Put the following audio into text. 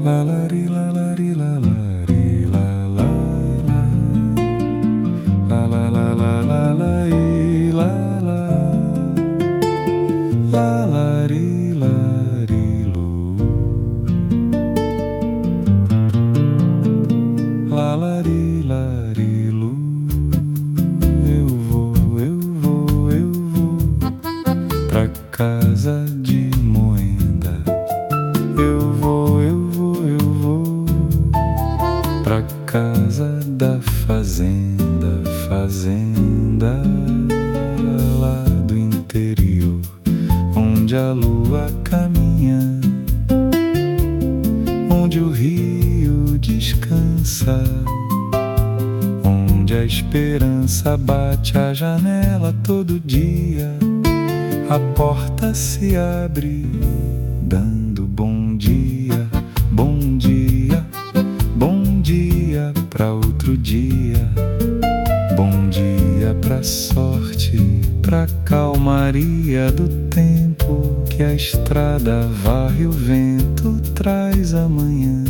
Lalari, lalari, lalari, lalala. La la la la la la e la la. Lalari, lari, lu. Lalari, lari, lu. Eu vou pra casa de Moenda. Eu vou pra casa da fazenda lá do interior, onde a lua caminha, onde o rio descansa, onde a esperança bate à janela todo dia. A porta se abre, dando bom dia, bom dia, bom dia pra outro dia. Bom dia pra sorte, pra calmaria do tempo que a estrada varre, o vento traz amanhã.